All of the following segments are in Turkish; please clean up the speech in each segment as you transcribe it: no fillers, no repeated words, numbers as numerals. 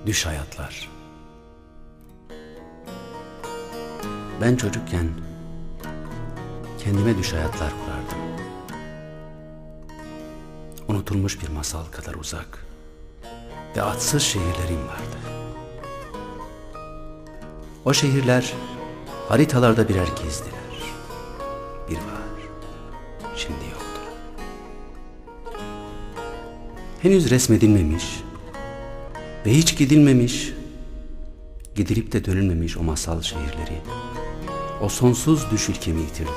Düş hayatlar. Ben çocukken kendime düş hayatlar kurardım. Unutulmuş bir masal kadar uzak ve adsız şehirlerim vardı. O şehirler haritalarda birer gizdiler. Bir var, şimdi yoktur. Henüz resmedilmemiş ve hiç gidilmemiş, gidilip de dönülmemiş o masal şehirleri, o sonsuz düş ülkemi yitirdi.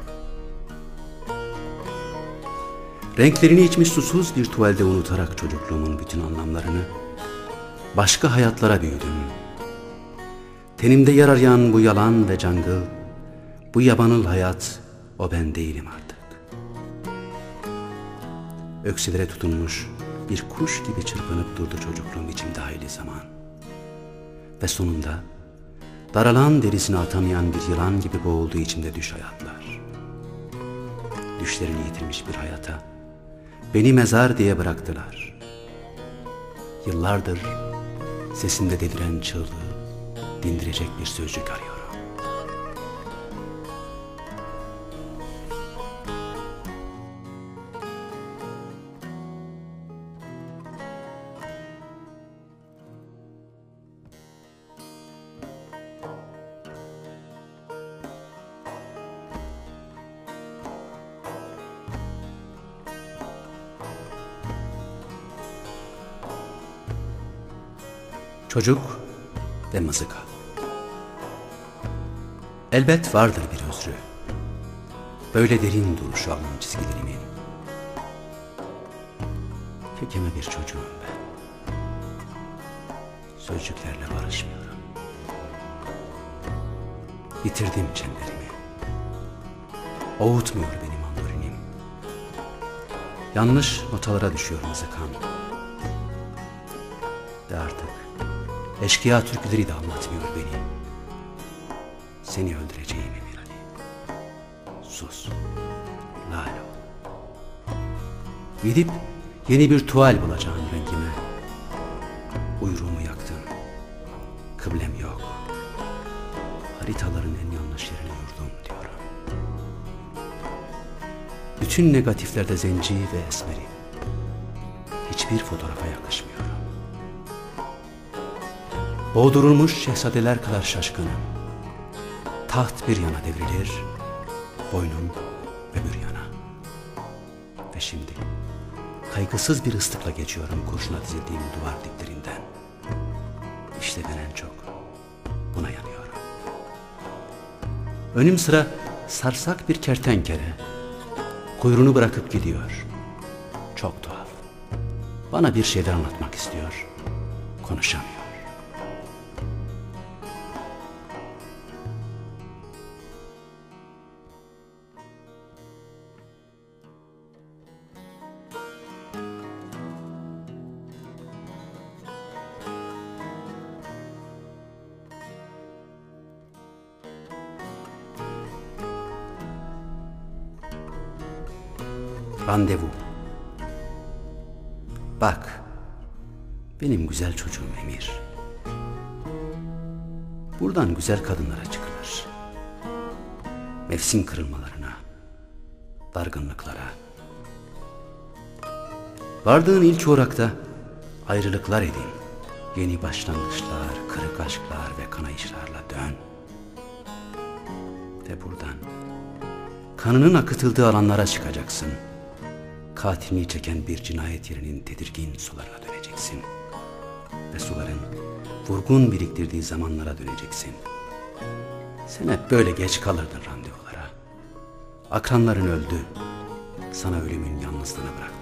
Renklerini içmiş susuz bir tuvalde unutarak çocukluğumun bütün anlamlarını, başka hayatlara büyüdüm. Tenimde yer arayan bu yalan ve cangıl, bu yabanıl hayat, o ben değilim artık. Öksilere tutunmuş bir kuş gibi çırpınıp durdu çocukluğum içimde hayli zaman. Ve sonunda daralan derisini atamayan bir yılan gibi boğuldu içimde düş hayatlar. Düşlerini yitirmiş bir hayata beni mezar diye bıraktılar. Yıllardır sesinde deliren çığlığı dindirecek bir sözcük arıyorum. Çocuk ve mızıka. Elbet vardır bir özrü, böyle derin duruşu alın çizgilerimin. Kekeme bir çocuğum ben, sözcüklerle barışmıyorum. Bitirdim çemberimi, ovutmuyor benim mandolinim. Yanlış notalara düşüyor mızıkam. Ve artık eşkıya türküleri de anlatmıyor beni. Seni öldüreceğim Emir Ali. Sus, lale ol. Gidip yeni bir tuval bulacağım rengime. Uyruğumu yaktım, kıblem yok. Haritaların en yanlış yerine yurdum diyorum. Bütün negatiflerde zenci ve esmeri. Hiçbir fotoğrafa yakışmıyor. Boğdurulmuş şehzadeler kadar şaşkınım. Taht bir yana devrilir, boynum öbür yana. Ve şimdi kaygısız bir ıslıkla geçiyorum kurşuna dizildiğim duvar diklerinden. İşte ben en çok buna yanıyorum. Önüm sıra sarsak bir kertenkele. Kuyruğunu bırakıp gidiyor. Çok tuhaf. Bana bir şeyler anlatmak istiyor. Konuşamıyor. Randevu. Bak, benim güzel çocuğum Emir. Buradan güzel kadınlara çıkılır. Mevsim kırılmalarına, dargınlıklara. Vardığın ilk uğrakta ayrılıklar edin. Yeni başlangıçlar, kırık aşklar ve kanayışlarla dön. Ve buradan kanının akıtıldığı alanlara çıkacaksın. Katilini çeken bir cinayet yerinin tedirgin sularına döneceksin. Ve suların vurgun biriktirdiği zamanlara döneceksin. Sen hep böyle geç kalırdın randevulara. Akranların öldü, sana ölümün yalnızlığını bırak.